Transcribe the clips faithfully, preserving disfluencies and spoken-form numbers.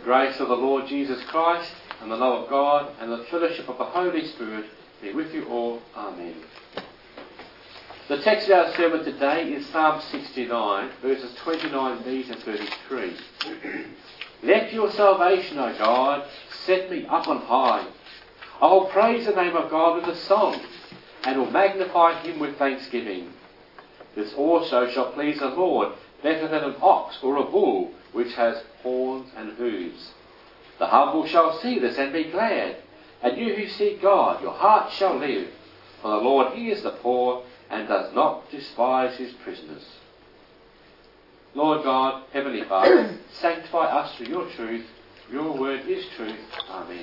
grace of the Lord Jesus Christ, and the love of God, and the fellowship of the Holy Spirit be with you all. Amen. The text of our sermon today is Psalm sixty-nine, verses twenty-nine b to thirty-three. Let your salvation, O God, set me up on high. I will praise the name of God with a song, and will magnify him with thanksgiving. This also shall please the Lord better than an ox or a bull which has horns and hooves. The humble shall see this and be glad, and you who seek God, your heart shall live. For the Lord hears the poor and does not despise his prisoners. Lord God, Heavenly Father, sanctify us through your truth. Your word is truth. Amen.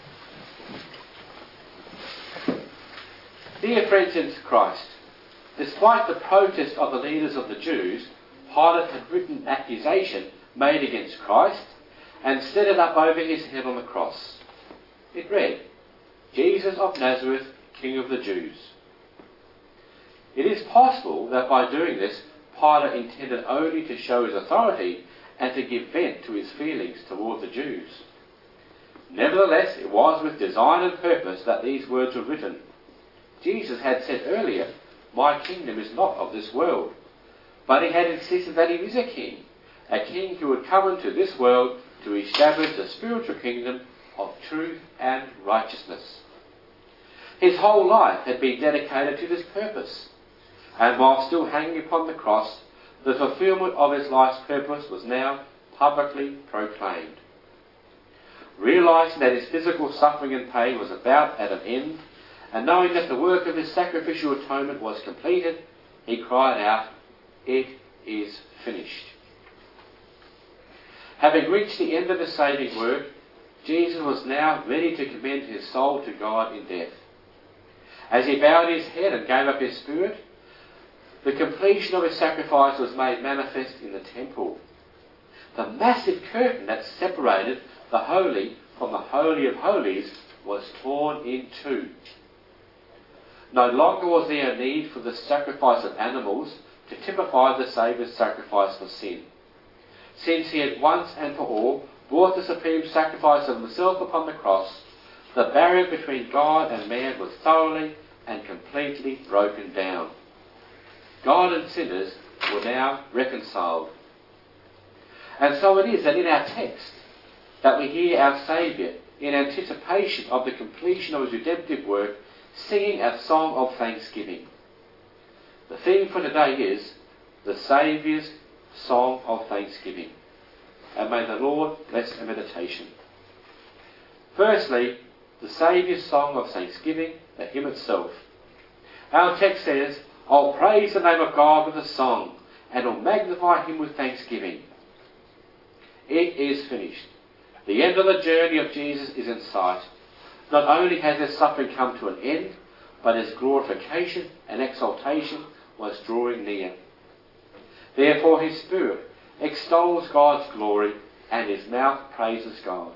Dear friends in Christ, despite the protest of the leaders of the Jews, Pilate had written an accusation made against Christ and set it up over his head on the cross. It read, Jesus of Nazareth, King of the Jews. It is possible that by doing this, Pilate intended only to show his authority and to give vent to his feelings toward the Jews. Nevertheless, it was with design and purpose that these words were written. Jesus had said earlier, my kingdom is not of this world. But he had insisted that he is a king, a king who would come into this world to establish the spiritual kingdom of truth and righteousness. His whole life had been dedicated to this purpose. And while still hanging upon the cross, the fulfillment of his life's purpose was now publicly proclaimed. Realising that his physical suffering and pain was about at an end, and knowing that the work of his sacrificial atonement was completed, he cried out, it is finished. Having reached the end of his saving work, Jesus was now ready to commend his soul to God in death. As he bowed his head and gave up his spirit, the completion of his sacrifice was made manifest in the temple. The massive curtain that separated the holy from the holy of holies was torn in two. No longer was there a need for the sacrifice of animals to typify the Saviour's sacrifice for sin. Since he had once and for all brought the supreme sacrifice of himself upon the cross, the barrier between God and man was thoroughly and completely broken down. God and sinners were now reconciled. And so it is that in our text that we hear our Saviour, in anticipation of the completion of his redemptive work, singing a song of thanksgiving. The theme for today is the Saviour's Song of Thanksgiving. And may the Lord bless our meditation. Firstly, the Saviour's Song of Thanksgiving, the hymn itself. Our text says, I'll praise the name of God with a song, and will magnify him with thanksgiving. It is finished. The end of the journey of Jesus is in sight. Not only has his suffering come to an end, but his glorification and exaltation was drawing near. Therefore his spirit extols God's glory, and his mouth praises God.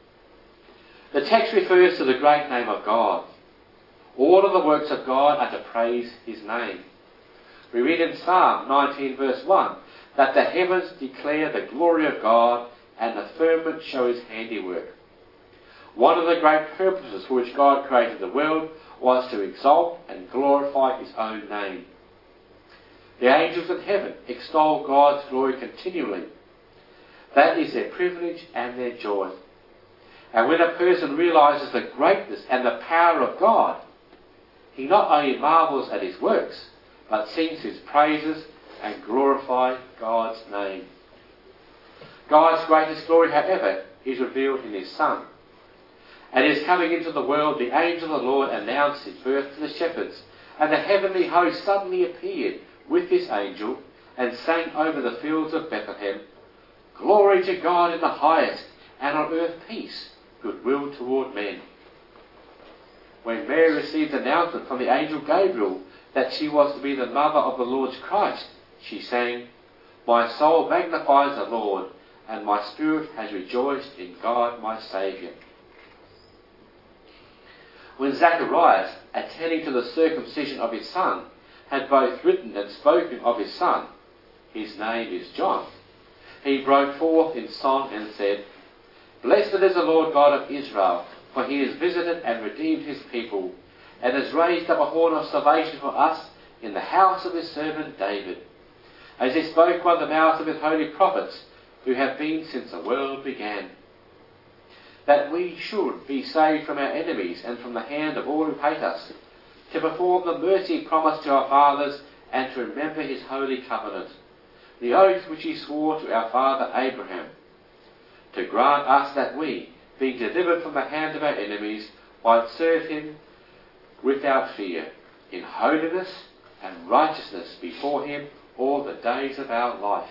The text refers to the great name of God. All of the works of God are to praise his name. We read in Psalm nineteen verse one that the heavens declare the glory of God and the firmament show his handiwork. One of the great purposes for which God created the world was to exalt and glorify his own name. The angels in heaven extol God's glory continually. That is their privilege and their joy. And when a person realises the greatness and the power of God, he not only marvels at his works, but sings his praises and glorifies God's name. God's greatest glory, however, is revealed in his Son. At his coming into the world, the angel of the Lord announced his birth to the shepherds, and the heavenly host suddenly appeared with this angel and sang over the fields of Bethlehem, Glory to God in the highest, and on earth peace, goodwill toward men. When Mary received the announcement from the angel Gabriel that she was to be the mother of the Lord's Christ, she sang, My soul magnifies the Lord, and my spirit has rejoiced in God my Saviour. When Zacharias, attending to the circumcision of his son, had both written and spoken of his son, his name is John, he broke forth in song and said, Blessed is the Lord God of Israel, for he has visited and redeemed his people, and has raised up a horn of salvation for us in the house of his servant David, as he spoke by the mouth of his holy prophets, who have been since the world began, that we should be saved from our enemies and from the hand of all who hate us, to perform the mercy promised to our fathers, and to remember his holy covenant, the oath which he swore to our father Abraham, to grant us that we, being delivered from the hand of our enemies, might serve him without fear, in holiness and righteousness before him all the days of our life.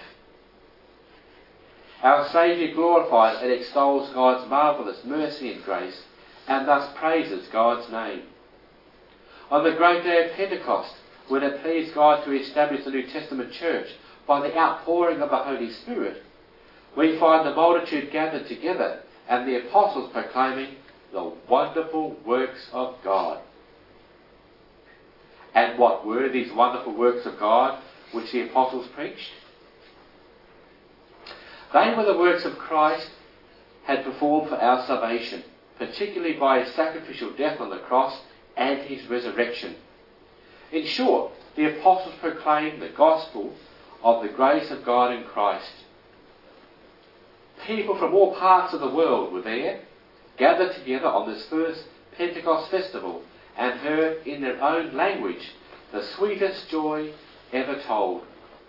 Our Saviour glorifies and extols God's marvellous mercy and grace, and thus praises God's name. On the great day of Pentecost, when it pleased God to establish the New Testament church by the outpouring of the Holy Spirit, we find the multitude gathered together and the apostles proclaiming the wonderful works of God. And what were these wonderful works of God which the apostles preached? They were the works of Christ had performed for our salvation, particularly by his sacrificial death on the cross and his resurrection. In short, the apostles proclaimed the gospel of the grace of God in Christ. People from all parts of the world were there, gathered together on this first Pentecost festival, and heard in their own language the sweetest joy ever told.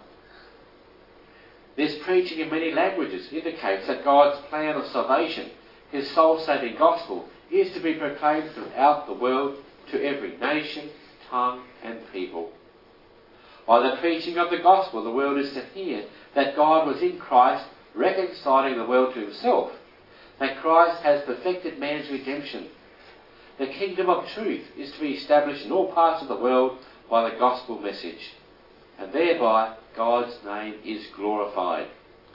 This preaching in many languages indicates that God's plan of salvation, his soul-saving gospel, is to be proclaimed throughout the world to every nation, tongue and people. By the preaching of the gospel, the world is to hear that God was in Christ reconciling the world to himself, that Christ has perfected man's redemption. The kingdom of truth is to be established in all parts of the world by the gospel message, and thereby God's name is glorified.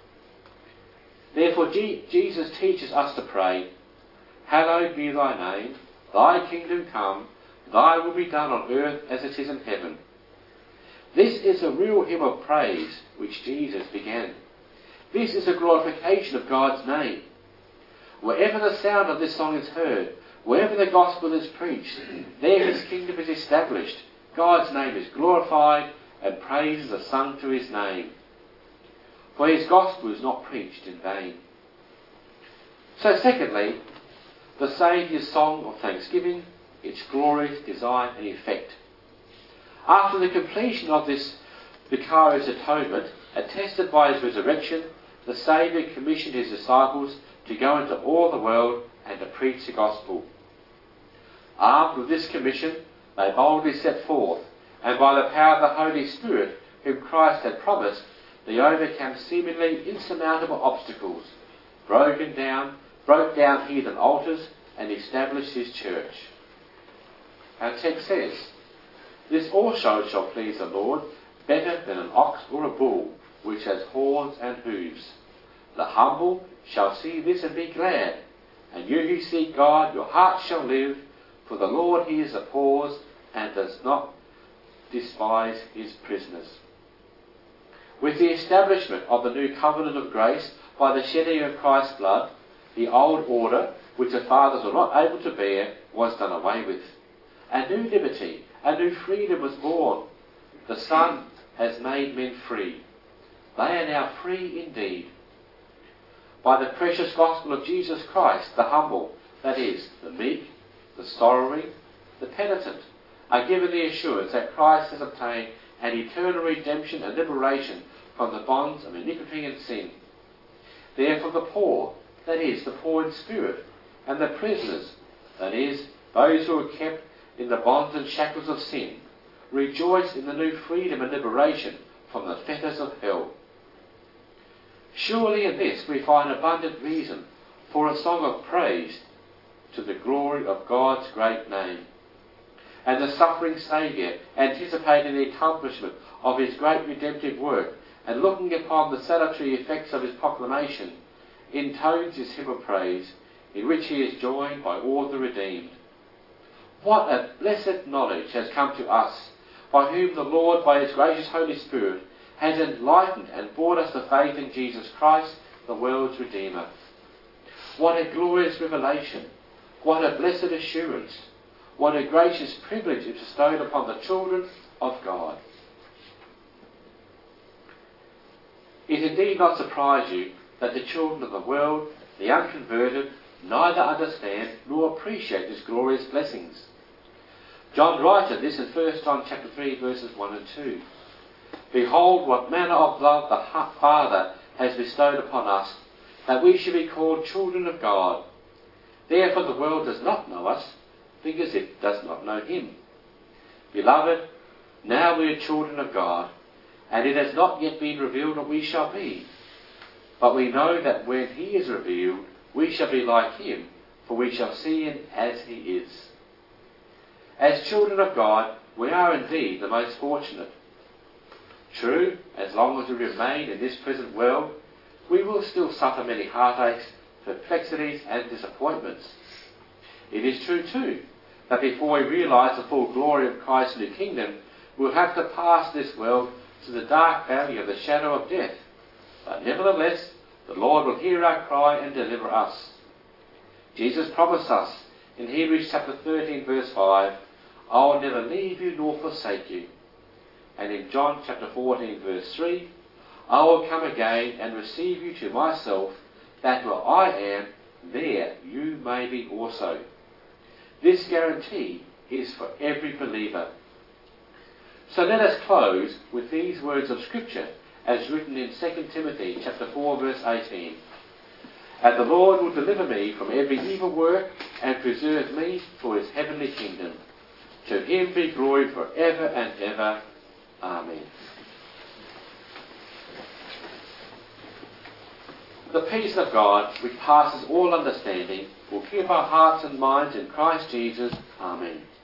Therefore G- Jesus teaches us to pray, "Hallowed be thy name, thy kingdom come, thy will be done on earth as it is in heaven." This is a real hymn of praise which Jesus began. This is a glorification of God's name. Wherever the sound of this song is heard, wherever the gospel is preached, there his kingdom is established, God's name is glorified, and praises are sung to his name. For his gospel is not preached in vain. So secondly, the Saviour's song of thanksgiving, its glorious design and effect. After the completion of this vicarious atonement, attested by his resurrection, the Saviour commissioned his disciples to go into all the world and to preach the gospel. Armed with this commission, they boldly set forth, and by the power of the Holy Spirit, whom Christ had promised, they overcame seemingly insurmountable obstacles, broken down, broke down heathen altars, and established his church. Our text says, "This also shall please the Lord better than an ox or a bull, which has horns and hooves. The humble shall see this and be glad, and you who seek God, your heart shall live, for the Lord hears the poor and does not despise his prisoners." With the establishment of the new covenant of grace by the shedding of Christ's blood, the old order, which the fathers were not able to bear, was done away with. A new liberty, a new freedom was born. The Son has made men free. They are now free indeed. By the precious gospel of Jesus Christ, the humble, that is, the meek, the sorrowing, the penitent, are given the assurance that Christ has obtained an eternal redemption and liberation from the bonds of iniquity and sin. Therefore the poor, that is, the poor in spirit, and the prisoners, that is, those who are kept in the bonds and shackles of sin, rejoice in the new freedom and liberation from the fetters of hell. Surely in this we find abundant reason for a song of praise to the glory of God's great name. And the suffering Saviour, anticipating the accomplishment of his great redemptive work, and looking upon the salutary effects of his proclamation, intones his hymn of praise, in which he is joined by all the redeemed. What a blessed knowledge has come to us, by whom the Lord, by his gracious Holy Spirit, has enlightened and brought us to faith in Jesus Christ, the world's Redeemer. What a glorious revelation. What a blessed assurance. What a gracious privilege is bestowed upon the children of God. It indeed not surprise you that the children of the world, the unconverted, neither understand nor appreciate these glorious blessings. John writed this in First John chapter three verses one and two. Behold, what manner of love the Father has bestowed upon us, that we should be called children of God. Therefore the world does not know us, because it does not know him. Beloved, now we are children of God, and it has not yet been revealed what we shall be. But we know that when he is revealed, we shall be like him, for we shall see him as he is. As children of God, we are indeed the most fortunate. True, as long as we remain in this present world, we will still suffer many heartaches, perplexities and disappointments. It is true too, that before we realise the full glory of Christ's new kingdom, we'll have to pass this world to the dark valley of the shadow of death. But nevertheless, the Lord will hear our cry and deliver us. Jesus promised us in Hebrews chapter thirteen verse five, I will never leave you nor forsake you. And in John chapter fourteen verse three, I will come again and receive you to myself, that where I am, there you may be also. This guarantee is for every believer. So let us close with these words of Scripture as written in Second Timothy chapter four verse eighteen. And the Lord will deliver me from every evil work and preserve me for his heavenly kingdom. To him be glory for ever and ever. Amen. The peace of God, which passes all understanding, will keep our hearts and minds in Christ Jesus. Amen.